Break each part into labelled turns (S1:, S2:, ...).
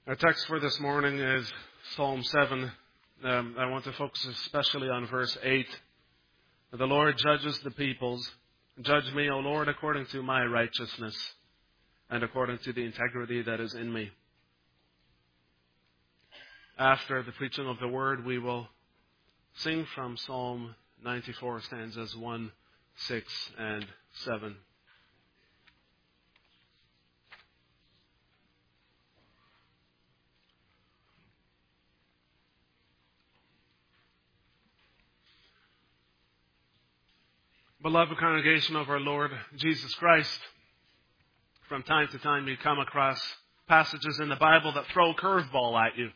S1: Our text for this morning is Psalm 7. I want to focus especially on verse 8. The Lord judges the peoples. Judge me, O Lord, according to my righteousness and according to the integrity that is in me. After the preaching of the word, we will sing from Psalm 94, stanzas 1, 6, and 7. Beloved congregation of our Lord Jesus Christ, from time to time you come across passages in the Bible that throw a curveball at you.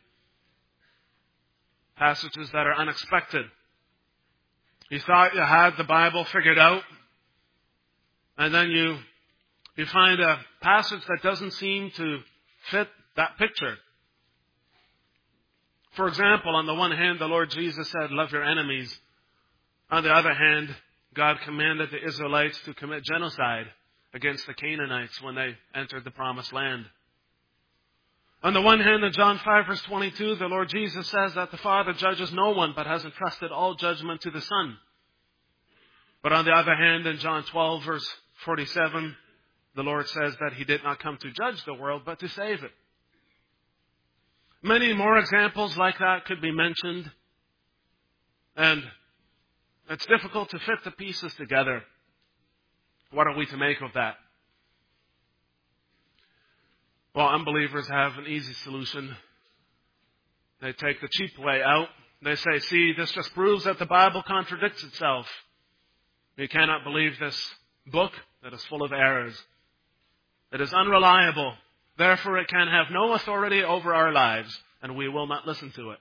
S1: Passages that are unexpected. You thought you had the Bible figured out, and then you find a passage that doesn't seem to fit that picture. For example, on the one hand, the Lord Jesus said, love your enemies. On the other hand, God commanded the Israelites to commit genocide against the Canaanites when they entered the Promised Land. On the one hand, in John 5, verse 22, the Lord Jesus says that the Father judges no one, but has entrusted all judgment to the Son. But on the other hand, in John 12, verse 47, the Lord says that He did not come to judge the world, but to save it. Many more examples like that could be mentioned, and it's difficult to fit the pieces together. What are we to make of that? Well, unbelievers have an easy solution. They take the cheap way out. They say, see, this just proves that the Bible contradicts itself. You cannot believe this book that is full of errors. It is unreliable. Therefore, it can have no authority over our lives, and we will not listen to it.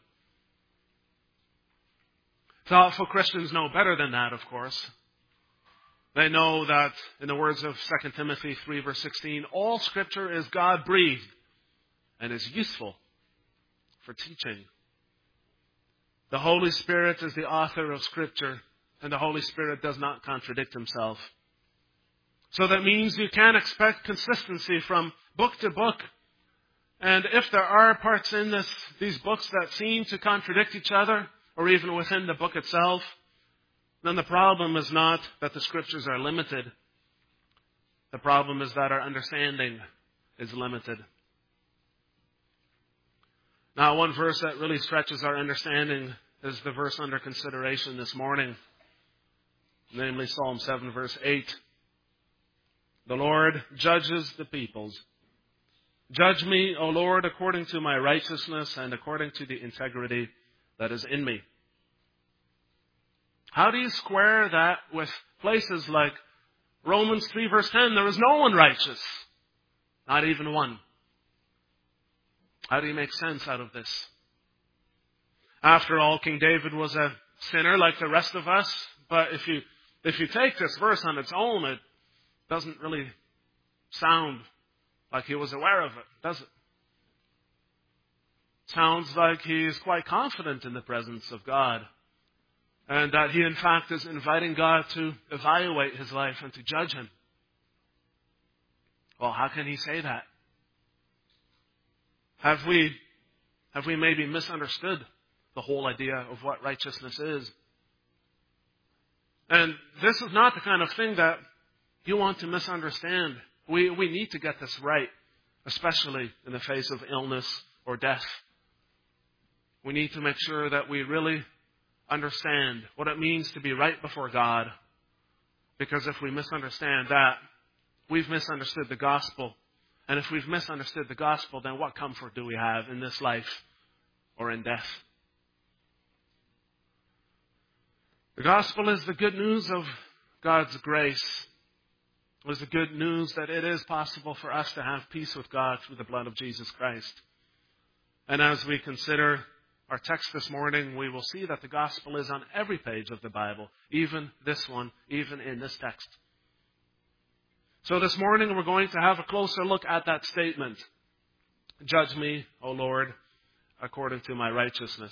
S1: Thoughtful Christians know better than that, of course. They know that, in the words of 2 Timothy 3, verse 16, all Scripture is God-breathed and is useful for teaching. The Holy Spirit is the author of Scripture, and the Holy Spirit does not contradict Himself. So that means you can expect consistency from book to book. And if there are parts in these books that seem to contradict each other, or even within the book itself, then the problem is not that the Scriptures are limited. The problem is that our understanding is limited. Now, one verse that really stretches our understanding is the verse under consideration this morning, namely Psalm 7, verse 8. The Lord judges the peoples. Judge me, O Lord, according to my righteousness and according to the integrity that is in me. How do you square that with places like Romans 3 verse 10? There is no one righteous, not even one. How do you make sense out of this? After all, King David was a sinner like the rest of us, but if you take this verse on its own, it doesn't really sound like he was aware of it, does it? Sounds like he is quite confident in the presence of God, and that he, in fact, is inviting God to evaluate his life and to judge him. Well, how can he say that? Have we maybe misunderstood the whole idea of what righteousness is? And this is not the kind of thing that you want to misunderstand. We need to get this right, especially in the face of illness or death. We need to make sure that we really understand what it means to be right before God. Because if we misunderstand that, we've misunderstood the gospel. And if we've misunderstood the gospel, then what comfort do we have in this life or in death? The gospel is the good news of God's grace. It is the good news that it is possible for us to have peace with God through the blood of Jesus Christ. And as we consider our text this morning, we will see that the gospel is on every page of the Bible, even this one, even in this text. So this morning we're going to have a closer look at that statement. Judge me, O Lord, according to my righteousness.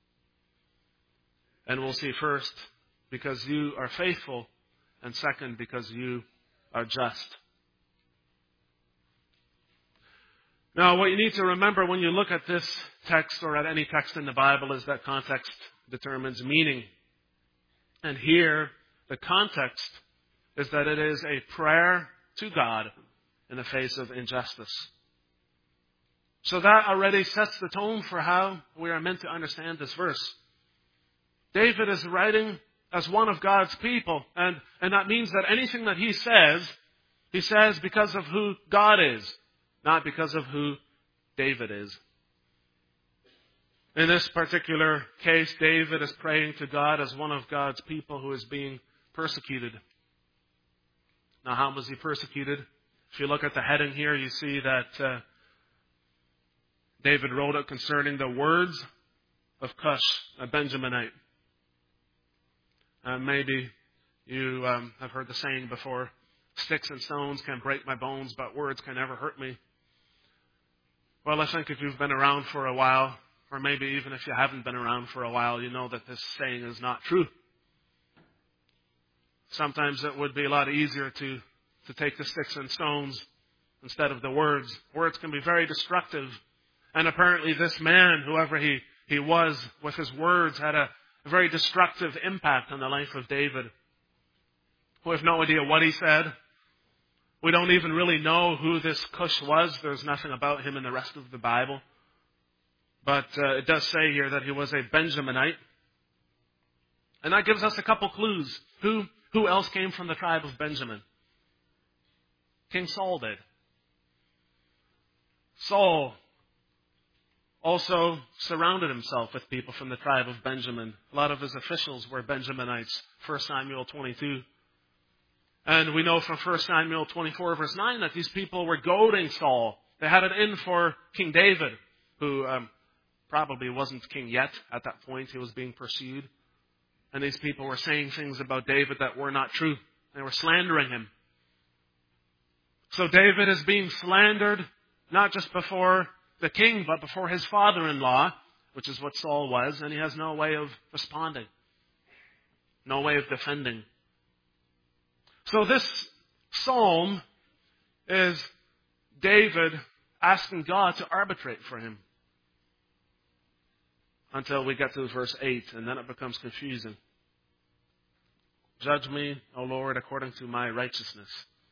S1: And we'll see first, because you are faithful, and second, because you are just. Now, what you need to remember when you look at this text or at any text in the Bible is that context determines meaning. And here, the context is that it is a prayer to God in the face of injustice. So that already sets the tone for how we are meant to understand this verse. David is writing as one of God's people, and that means that anything that he says because of who God is, not because of who David is. In this particular case, David is praying to God as one of God's people who is being persecuted. Now, how was he persecuted? If you look at the heading here, you see that David wrote it concerning the words of Cush, a Benjaminite. Maybe you have heard the saying before, sticks and stones can break my bones, but words can never hurt me. Well, I think if you've been around for a while, or maybe even if you haven't been around for a while, you know that this saying is not true. Sometimes it would be a lot easier to take the sticks and stones instead of the words. Words can be very destructive. And apparently this man, whoever he was, with his words had a very destructive impact on the life of David. We have no idea what he said. We don't even really know who this Cush was. There's nothing about him in the rest of the Bible. But it does say here that he was a Benjaminite. And that gives us a couple clues. Who else came from the tribe of Benjamin? King Saul did. Saul also surrounded himself with people from the tribe of Benjamin. A lot of his officials were Benjaminites. 1 Samuel 22. And we know from 1 Samuel 24 verse 9 that these people were goading Saul. They had it in for King David, who probably wasn't king yet at that point. He was being pursued. And these people were saying things about David that were not true. They were slandering him. So David is being slandered, not just before the king, but before his father-in-law, which is what Saul was, and he has no way of responding. No way of defending. So this psalm is David asking God to arbitrate for him. Until we get to verse 8, and then it becomes confusing. Judge me, O Lord, according to my righteousness.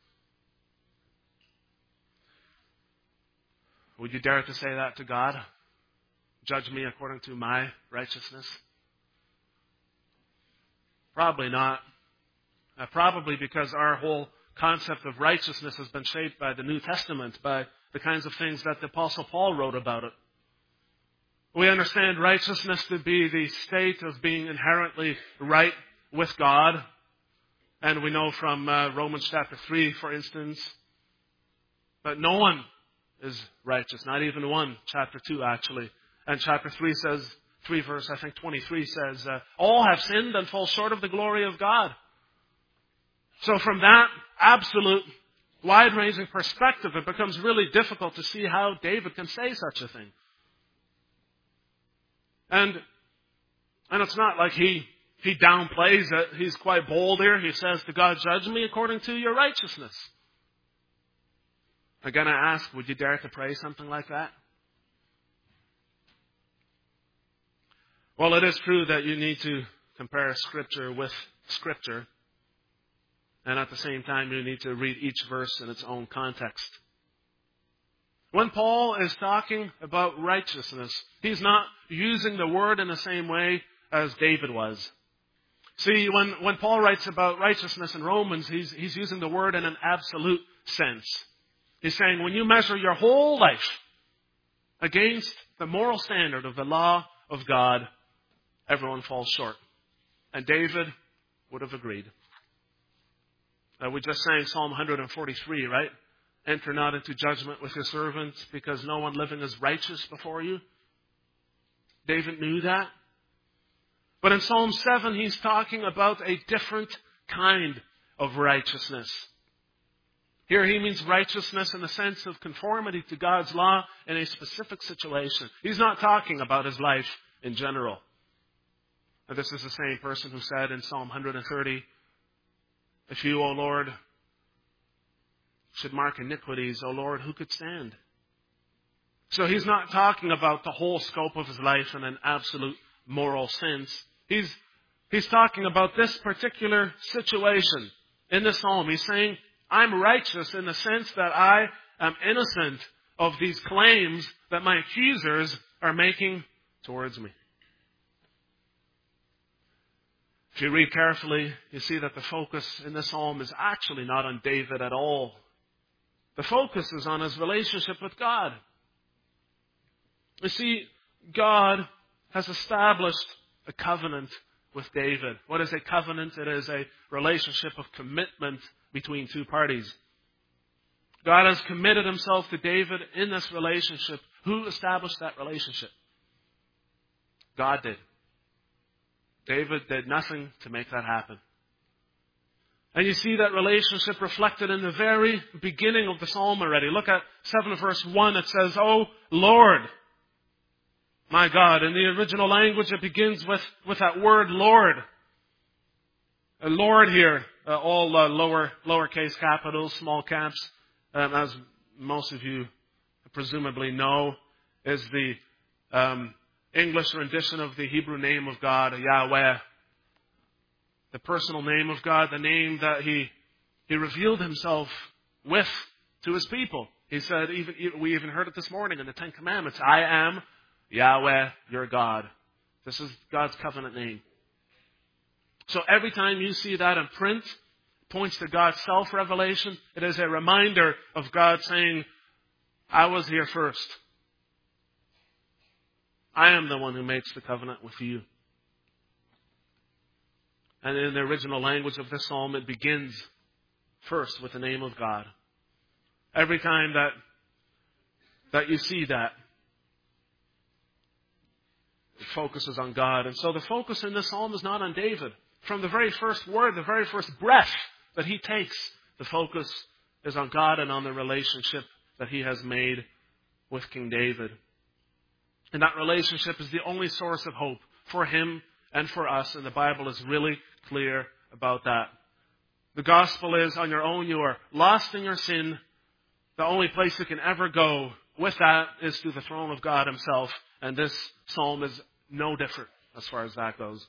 S1: Would you dare to say that to God? Judge me according to my righteousness? Probably not. Probably because our whole concept of righteousness has been shaped by the New Testament, by the kinds of things that the Apostle Paul wrote about it. We understand righteousness to be the state of being inherently right with God. And we know from Romans chapter 3, for instance, that no one is righteous, not even one. Chapter 2, actually. And chapter 3 says, 3 verse, I think 23 says, all have sinned and fall short of the glory of God. So from that absolute wide-ranging perspective, it becomes really difficult to see how David can say such a thing. And it's not like he downplays it. He's quite bold here. He says to God, judge me according to your righteousness. Again, I ask, would you dare to pray something like that? Well, it is true that you need to compare Scripture with Scripture. And at the same time, you need to read each verse in its own context. When Paul is talking about righteousness, he's not using the word in the same way as David was. See, when Paul writes about righteousness in Romans, he's using the word in an absolute sense. He's saying when you measure your whole life against the moral standard of the law of God, everyone falls short. And David would have agreed. We just sang Psalm 143, right? Enter not into judgment with your servants, because no one living is righteous before you. David knew that. But in Psalm 7, he's talking about a different kind of righteousness. Here he means righteousness in the sense of conformity to God's law in a specific situation. He's not talking about his life in general. And this is the same person who said in Psalm 130, if you, O Lord, should mark iniquities, O Lord, who could stand? So he's not talking about the whole scope of his life in an absolute moral sense. He's talking about this particular situation in the psalm. He's saying, I'm righteous in the sense that I am innocent of these claims that my accusers are making towards me. If you read carefully, you see that the focus in this psalm is actually not on David at all. The focus is on his relationship with God. You see, God has established a covenant with David. What is a covenant? It is a relationship of commitment between two parties. God has committed himself to David in this relationship. Who established that relationship? God did. David did nothing to make that happen. And you see that relationship reflected in the very beginning of the psalm already. Look at 7 verse 1. It says, "O Lord, my God." In the original language, it begins with that word Lord. Lord here, all lowercase capitals, small caps, as most of you presumably know, is the English rendition of the Hebrew name of God, Yahweh. The personal name of God, the name that He revealed Himself with to His people. He said, we even heard it this morning in the Ten Commandments, I am Yahweh, your God. This is God's covenant name. So every time you see that in print, it points to God's self-revelation. It is a reminder of God saying, I was here first. I am the one who makes the covenant with you. And in the original language of this psalm, it begins first with the name of God. Every time that you see that, it focuses on God. And so the focus in this psalm is not on David. From the very first word, the very first breath that he takes, the focus is on God and on the relationship that he has made with King David. And that relationship is the only source of hope for him and for us. And the Bible is really clear about that. The gospel is, on your own, you are lost in your sin. The only place you can ever go with that is through the throne of God Himself. And this psalm is no different as far as that goes.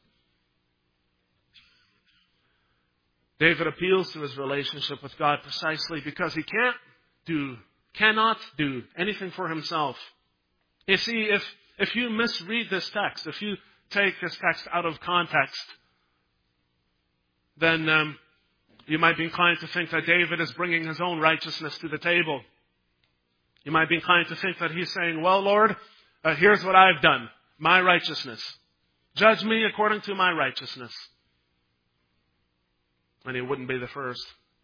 S1: David appeals to his relationship with God precisely because he cannot do anything for himself. You see, if you misread this text, if you take this text out of context, then you might be inclined to think that David is bringing his own righteousness to the table. You might be inclined to think that he's saying, well, Lord, here's what I've done. My righteousness. Judge me according to my righteousness. And he wouldn't be the first.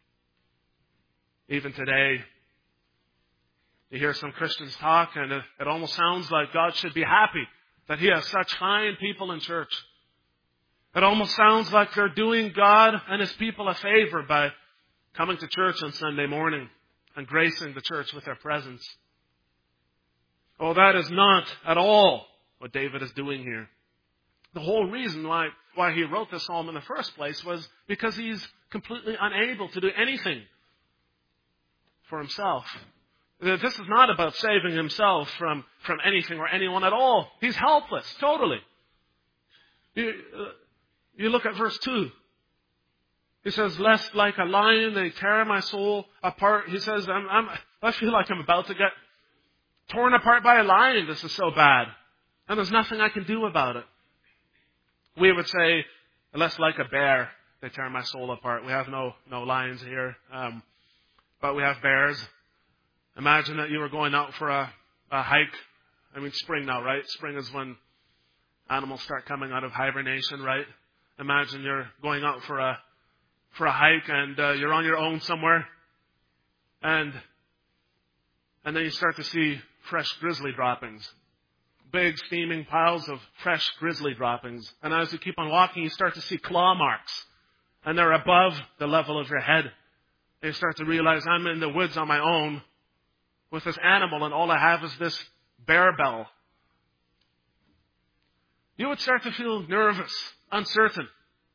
S1: Even today, you hear some Christians talk and it almost sounds like God should be happy that He has such fine people in church. It almost sounds like they're doing God and His people a favor by coming to church on Sunday morning and gracing the church with their presence. Oh, that is not at all what David is doing here. The whole reason why he wrote this psalm in the first place was because he's completely unable to do anything for himself. This is not about saving himself from anything or anyone at all. He's helpless, totally. You look at verse 2. He says, lest like a lion they tear my soul apart. He says, I feel like I'm about to get torn apart by a lion. This is so bad. And there's nothing I can do about it. We would say, lest like a bear they tear my soul apart. We have no lions here, but we have bears. Imagine that you were going out for a hike. I mean, spring now, right? Spring is when animals start coming out of hibernation, right? Imagine you're going out for a hike and you're on your own somewhere, and then you start to see fresh grizzly droppings. Big steaming piles of fresh grizzly droppings. And as you keep on walking, you start to see claw marks. And they're above the level of your head. And you start to realize I'm in the woods on my own with this animal and all I have is this bear bell. You would start to feel nervous, uncertain.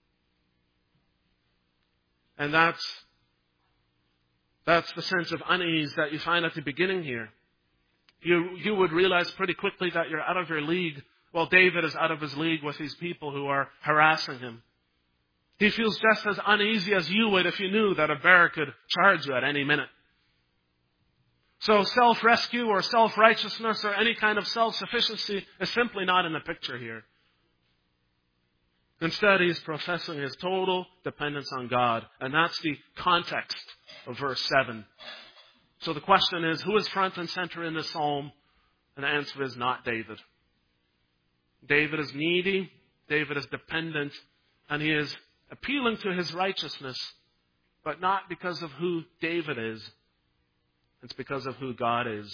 S1: And that's the sense of unease that you find at the beginning here. you would realize pretty quickly that you're out of your league. Well, David is out of his league with these people who are harassing him. He feels just as uneasy as you would if you knew that a bear could charge you at any minute. So self-rescue or self-righteousness or any kind of self-sufficiency is simply not in the picture here. Instead, he's professing his total dependence on God. And that's the context of verse 7. So the question is, who is front and center in this psalm? And the answer is not David. David is needy, David is dependent, and he is appealing to his righteousness, but not because of who David is. It's because of who God is.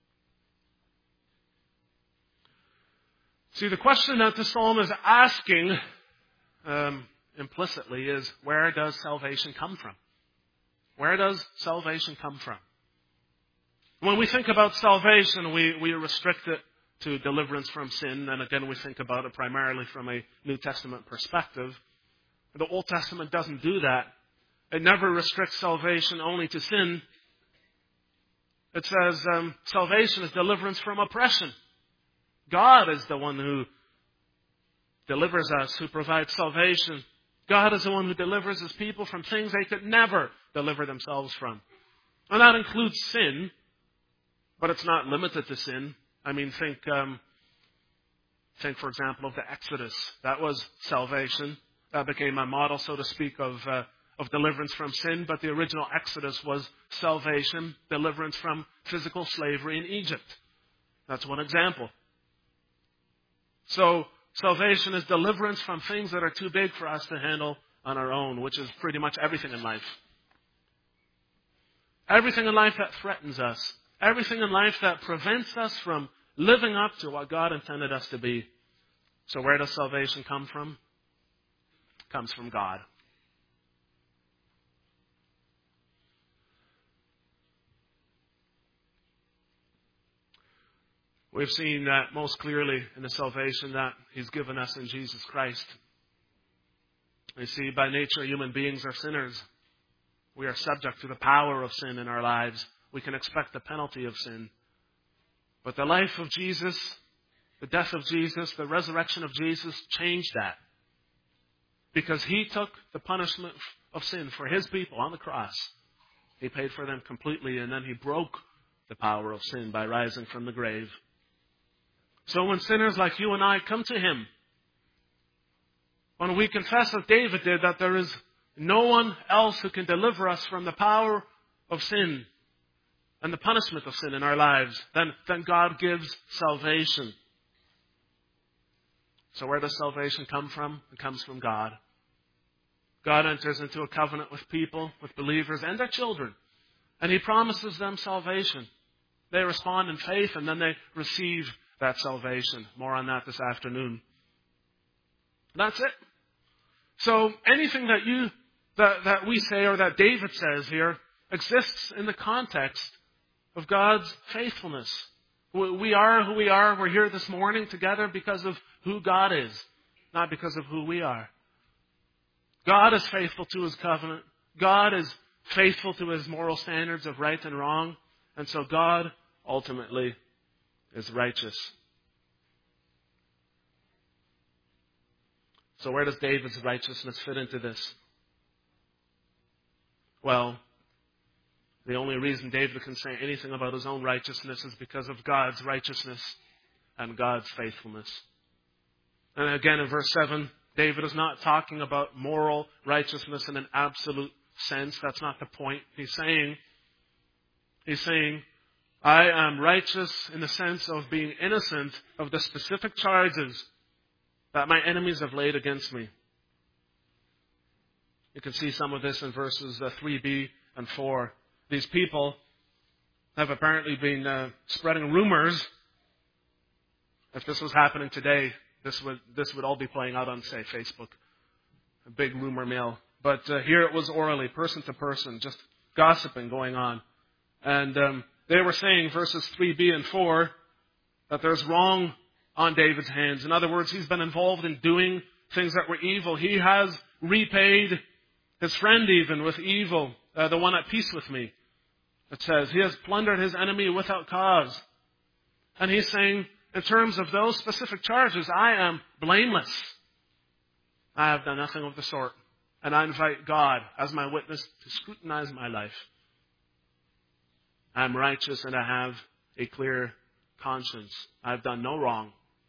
S1: See, the question that the psalm is asking implicitly is, where does salvation come from? Where does salvation come from? When we think about salvation, we restrict it to deliverance from sin, and again we think about it primarily from a New Testament perspective. The Old Testament doesn't do that. It never restricts salvation only to sin. It says salvation is deliverance from oppression. God is the one who delivers us, who provides salvation. God is the one who delivers his people from things they could never deliver themselves from. And that includes sin, but it's not limited to sin. I mean, think, for example, of the Exodus. That was salvation. That became a model, so to speak, of deliverance from sin. But the original Exodus was salvation, deliverance from physical slavery in Egypt. That's one example. So salvation is deliverance from things that are too big for us to handle on our own, which is pretty much everything in life. Everything in life that threatens us. Everything in life that prevents us from living up to what God intended us to be. So where does salvation come from? It comes from God. We've seen that most clearly in the salvation that He's given us in Jesus Christ. You see, by nature, human beings are sinners. We are subject to the power of sin in our lives. We can expect the penalty of sin. But the life of Jesus, the death of Jesus, the resurrection of Jesus changed that. Because He took the punishment of sin for His people on the cross. He paid for them completely, and then He broke the power of sin by rising from the grave. So when sinners like you and I come to Him, when we confess as David did that there is no one else who can deliver us from the power of sin and the punishment of sin in our lives, then God gives salvation. So where does salvation come from? It comes from God. God enters into a covenant with people, with believers and their children, and He promises them salvation. They respond in faith, and then they receive that salvation. More on that this afternoon. That's it. So anything that we say or that David says here exists in the context of God's faithfulness. We are who we are. We're here this morning together because of who God is, not because of who we are. God is faithful to His covenant. God is faithful to His moral standards of right and wrong. And so God ultimately is righteous. So where does David's righteousness fit into this? Well, the only reason David can say anything about his own righteousness is because of God's righteousness and God's faithfulness. And again in verse 7, David is not talking about moral righteousness in an absolute sense. That's not the point. He's saying, I am righteous in the sense of being innocent of the specific charges that my enemies have laid against me. You can see some of this in verses 3b and 4. These people have apparently been spreading rumors. If this was happening today, this would all be playing out on, say, Facebook. A big rumor mill. But here it was orally, person to person, just gossiping going on. And they were saying, verses 3b and 4, that there's wrong on David's hands. In other words, he's been involved in doing things that were evil. He has repaid his friend even with evil, the one at peace with me. It says, he has plundered his enemy without cause. And he's saying, in terms of those specific charges, I am blameless. I have done nothing of the sort. And I invite God as my witness to scrutinize my life. I am righteous and I have a clear conscience. I have done no wrong.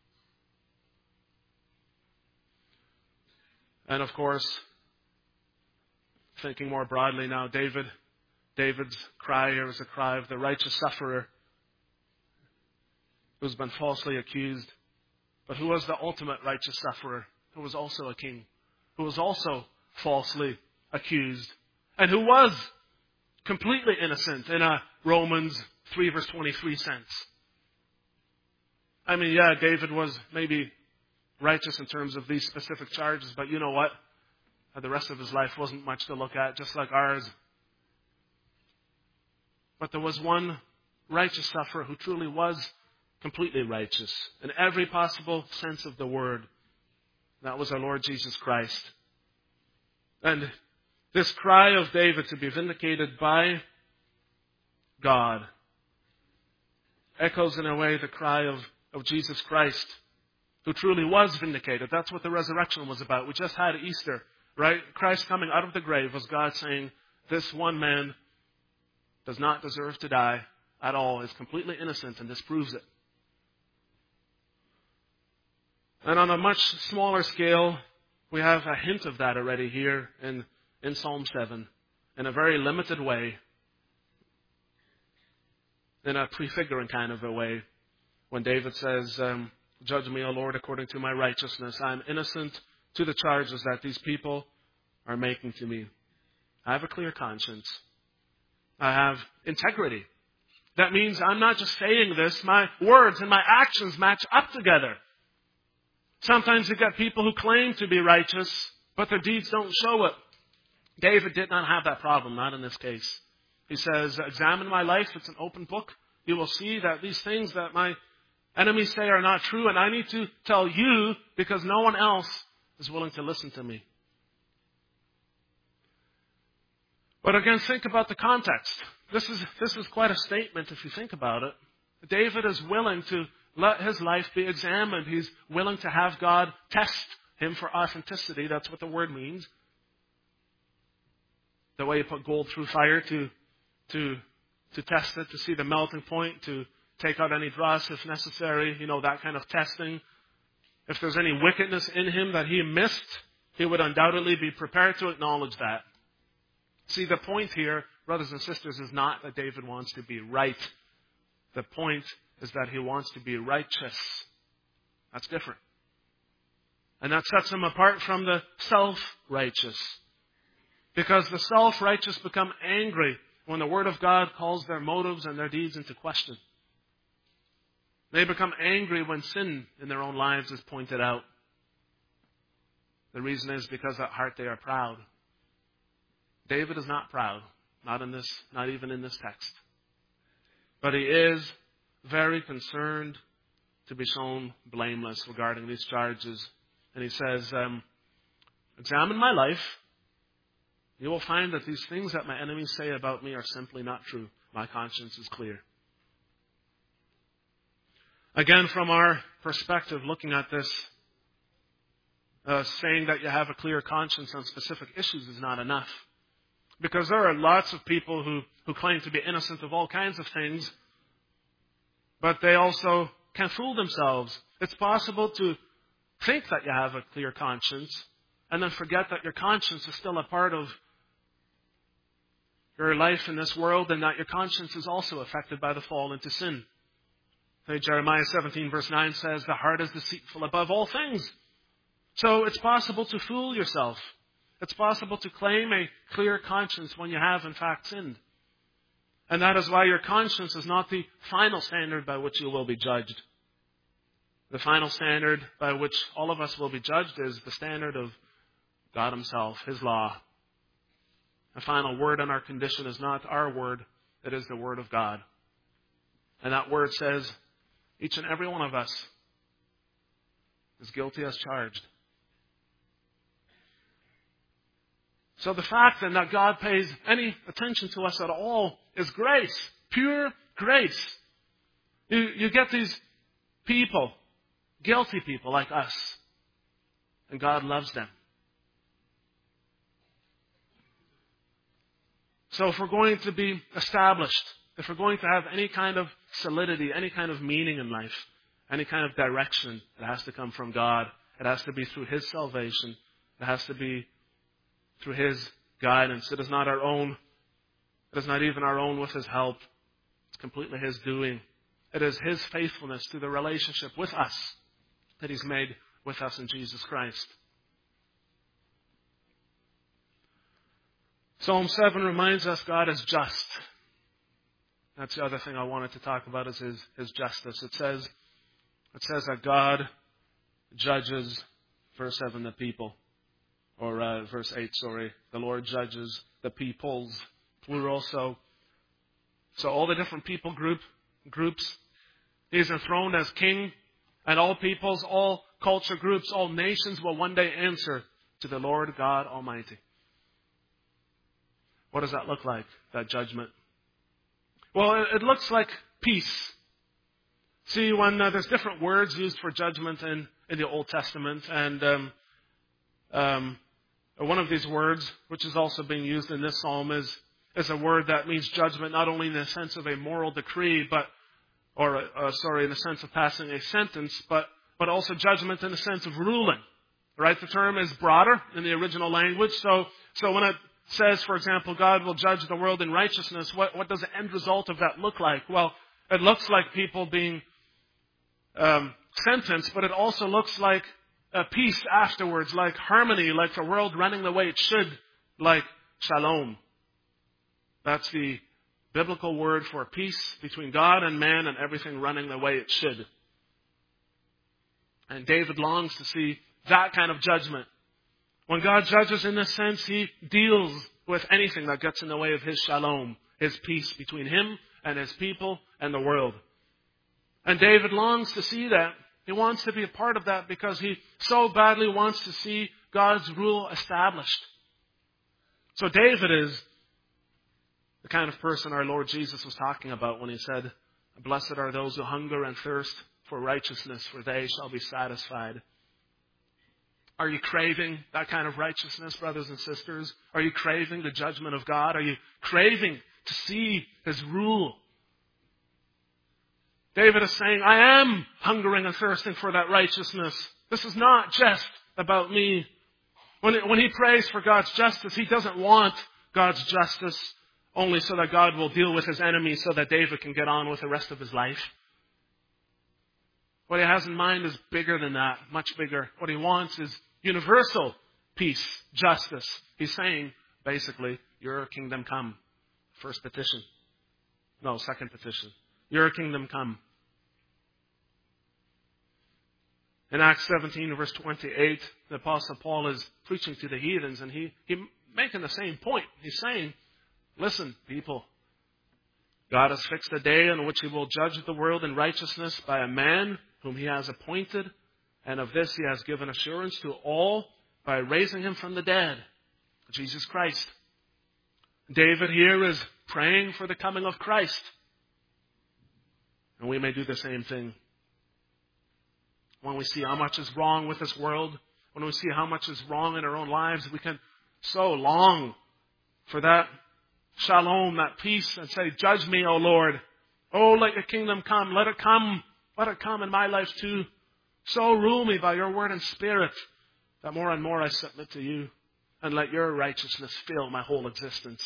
S1: And of course, thinking more broadly now, David's cry here is a cry of the righteous sufferer who's been falsely accused, but who was the ultimate righteous sufferer, who was also a king, who was also falsely accused, and who was completely innocent in a Romans 3 verse 23 sense. I mean, yeah, David was maybe righteous in terms of these specific charges, but you know what? The rest of his life wasn't much to look at, just like ours. But there was one righteous sufferer who truly was completely righteous in every possible sense of the word. That was our Lord Jesus Christ. And this cry of David to be vindicated by God echoes in a way the cry of Jesus Christ, who truly was vindicated. That's what the resurrection was about. We just had Easter, right? Christ coming out of the grave was God saying, this one man does not deserve to die at all, is completely innocent, and this proves it. And on a much smaller scale, we have a hint of that already here in Psalm 7, in a very limited way, in a prefiguring kind of a way, when David says, judge me, O Lord, according to my righteousness. I am innocent to the charges that these people are making to me. I have a clear conscience. I have integrity. That means I'm not just saying this, my words and my actions match up together. Sometimes you get people who claim to be righteous, but their deeds don't show it. David did not have that problem, not in this case. He says, examine my life, it's an open book. You will see that these things that my enemies say are not true, and I need to tell you because no one else is willing to listen to me. But again, think about the context. This is quite a statement if you think about it. David is willing to let his life be examined. He's willing to have God test him for authenticity. That's what the word means. The way you put gold through fire to test it, to see the melting point, to take out any dross if necessary, that kind of testing. If there's any wickedness in him that he missed, he would undoubtedly be prepared to acknowledge that. See, the point here, brothers and sisters, is not that David wants to be right. The point is that he wants to be righteous. That's different. And that sets him apart from the self-righteous. Because the self-righteous become angry when the Word of God calls their motives and their deeds into question. They become angry when sin in their own lives is pointed out. The reason is because at heart they are proud. David is not proud, not even in this text. But he is very concerned to be shown blameless regarding these charges. And he says, examine my life. You will find that these things that my enemies say about me are simply not true. My conscience is clear. Again, from our perspective, looking at this, saying that you have a clear conscience on specific issues is not enough. Because there are lots of people who claim to be innocent of all kinds of things, but they also can fool themselves. It's possible to think that you have a clear conscience and then forget that your conscience is still a part of your life in this world and that your conscience is also affected by the fall into sin. Jeremiah 17 verse 9 says, the heart is deceitful above all things. So it's possible to fool yourself. It's possible to claim a clear conscience when you have in fact sinned. And that is why your conscience is not the final standard by which you will be judged. The final standard by which all of us will be judged is the standard of God Himself, His law. The final word on our condition is not our word, it is the word of God. And that word says, each and every one of us is guilty as charged. So the fact then that God pays any attention to us at all is grace, pure grace. You get these people, guilty people like us, and God loves them. So if we're going to be established, if we're going to have any kind of solidity, any kind of meaning in life, any kind of direction, it has to come from God. It has to be through His salvation. It has to be through His guidance. It is not our own. It is not even our own with His help. It's completely His doing. It is His faithfulness to the relationship with us that He's made with us in Jesus Christ. Psalm 7 reminds us God is just. That's the other thing I wanted to talk about is His justice. It says that God judges, verse 7, the people. Or verse 8, sorry. The Lord judges the peoples, plural. So all the different people groups. He is enthroned as king. And all peoples, all culture groups, all nations will one day answer to the Lord God Almighty. What does that look like, that judgment? Well, it looks like peace. See, when there's different words used for judgment in the Old Testament, and one of these words, which is also being used in this psalm, is a word that means judgment not only in the sense of a moral decree, in the sense of passing a sentence, but also judgment in the sense of ruling. Right? The term is broader in the original language. So when it says, for example, God will judge the world in righteousness, what does the end result of that look like? Well, it looks like people being sentenced, but it also looks like peace afterwards, like harmony, like the world running the way it should, like shalom. That's the biblical word for peace between God and man and everything running the way it should. And David longs to see that kind of judgment. When God judges in this sense, He deals with anything that gets in the way of His shalom, His peace between Him and His people and the world. And David longs to see that. He wants to be a part of that because he so badly wants to see God's rule established. So David is the kind of person our Lord Jesus was talking about when He said, "Blessed are those who hunger and thirst for righteousness, for they shall be satisfied." Are you craving that kind of righteousness, brothers and sisters? Are you craving the judgment of God? Are you craving to see His rule? David is saying, I am hungering and thirsting for that righteousness. This is not just about me. When he prays for God's justice, he doesn't want God's justice only so that God will deal with his enemies so that David can get on with the rest of his life. What he has in mind is bigger than that, much bigger. What he wants is universal peace, justice. He's saying, basically, your kingdom come. Second petition. Your kingdom come. In Acts 17, verse 28, the Apostle Paul is preaching to the heathens, and he's making the same point. He's saying, listen, people, God has fixed a day on which He will judge the world in righteousness by a man whom He has appointed, and of this He has given assurance to all by raising Him from the dead, Jesus Christ. David here is praying for the coming of Christ. And we may do the same thing. When we see how much is wrong with this world, when we see how much is wrong in our own lives, we can so long for that shalom, that peace, and say, judge me, O Lord. Oh, let your kingdom come. Let it come. Let it come in my life too. So rule me by your word and spirit that more and more I submit to you, and let your righteousness fill my whole existence.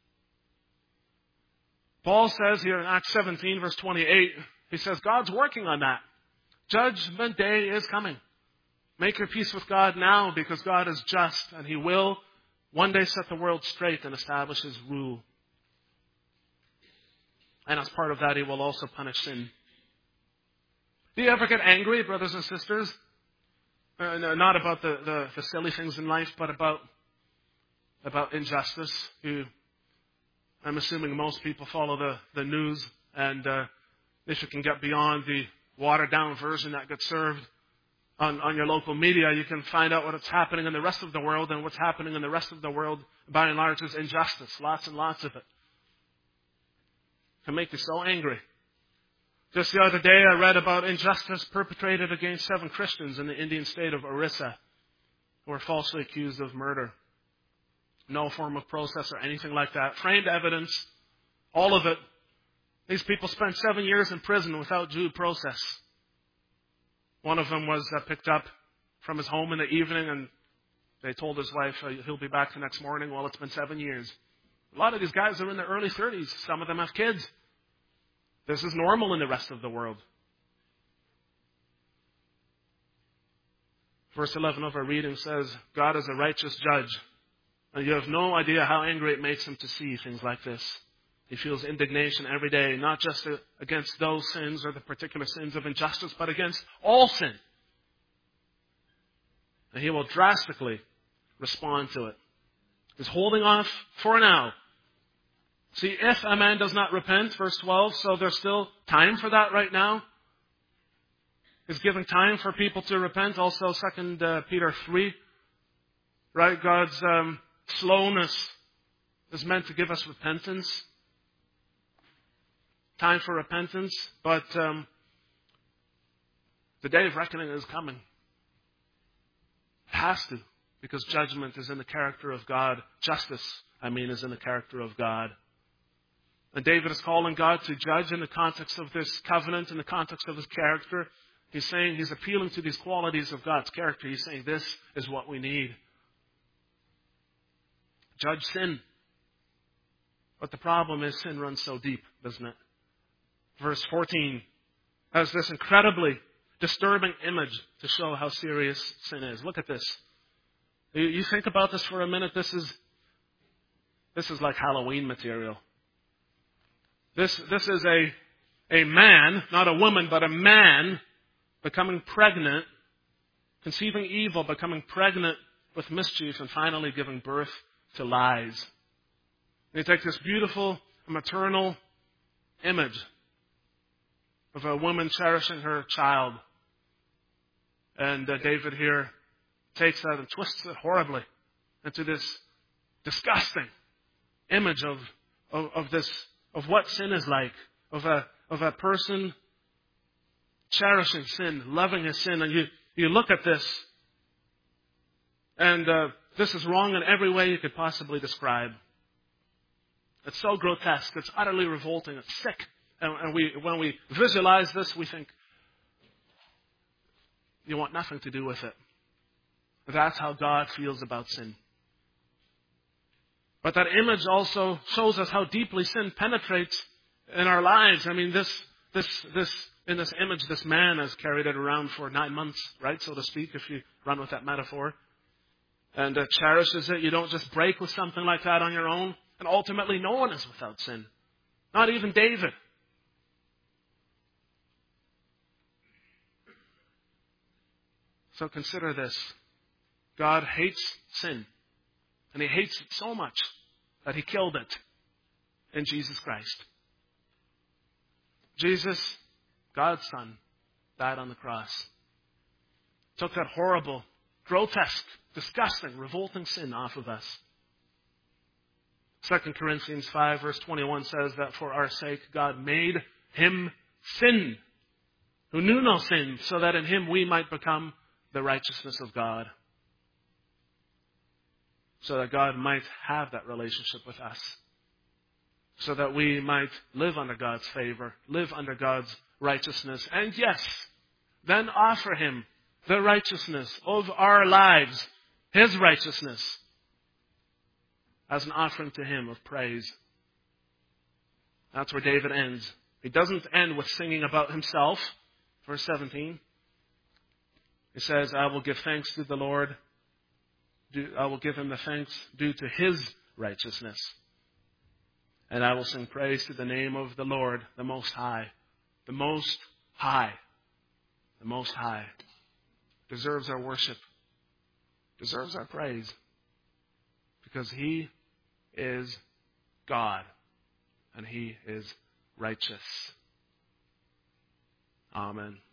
S1: Paul says here in Acts 17, verse 28, he says, God's working on that. Judgment day is coming. Make your peace with God now because God is just and He will one day set the world straight and establish His rule. And as part of that, He will also punish sin. Do you ever get angry, brothers and sisters? Not about the silly things in life, but about injustice. I'm assuming most people follow the news, and if you can get beyond the watered-down version that gets served on your local media, you can find out what's happening in the rest of the world, and what's happening in the rest of the world, by and large, is injustice. Lots and lots of it. It can make you so angry. Just the other day, I read about injustice perpetrated against 7 Christians in the Indian state of Orissa who were falsely accused of murder. No form of process or anything like that. Framed evidence, all of it. These people spent 7 years in prison without due process. One of them was picked up from his home in the evening, and they told his wife he'll be back the next morning. Well, it's been 7 years. A lot of these guys are in their early 30s. Some of them have kids. This is normal in the rest of the world. Verse 11 of our reading says, God is a righteous judge. And you have no idea how angry it makes him to see things like this. He feels indignation every day, not just against those sins or the particular sins of injustice, but against all sin. And he will drastically respond to it. He's holding off for now. See, if a man does not repent, verse 12, so there's still time for that right now. He's giving time for people to repent. Also, 2 Peter 3, right? God's slowness is meant to give us repentance. Time for repentance, but the day of reckoning is coming. It has to, because judgment is in the character of God. Justice, is in the character of God. And David is calling God to judge in the context of this covenant, in the context of his character. He's saying, he's appealing to these qualities of God's character. He's saying, this is what we need. Judge sin. But the problem is sin runs so deep, doesn't it? Verse 14 has this incredibly disturbing image to show how serious sin is. Look at this. You think about this for a minute. This is like Halloween material. This is a man, not a woman, but a man becoming pregnant, conceiving evil, becoming pregnant with mischief, and finally giving birth to lies. And you take this beautiful maternal image of a woman cherishing her child. And David here takes that and twists it horribly into this disgusting image of what sin is like, of a person cherishing sin, loving his sin. And you look at this, and this is wrong in every way you could possibly describe. It's so grotesque. It's utterly revolting. It's sick. And when we visualize this, we think, you want nothing to do with it. That's how God feels about sin. But that image also shows us how deeply sin penetrates in our lives. In this image, this man has carried it around for 9 months, right, so to speak, if you run with that metaphor. And cherishes it. You don't just break with something like that on your own. And ultimately, no one is without sin. Not even David. So consider this. God hates sin. And he hates it so much that he killed it in Jesus Christ. Jesus, God's Son, died on the cross. Took that horrible, grotesque, disgusting, revolting sin off of us. 2 Corinthians 5 verse 21 says that for our sake God made him sin, who knew no sin, so that in him we might become the righteousness of God. So that God might have that relationship with us. So that we might live under God's favor, live under God's righteousness. And yes, then offer him the righteousness of our lives, his righteousness, as an offering to him of praise. That's where David ends. He doesn't end with singing about himself. Verse 17. He says, I will give thanks to the Lord. I will give him the thanks due to his righteousness. And I will sing praise to the name of the Lord, the Most High. The Most High. The Most High. Deserves our worship. Deserves our praise. Because he is God. And he is righteous. Amen.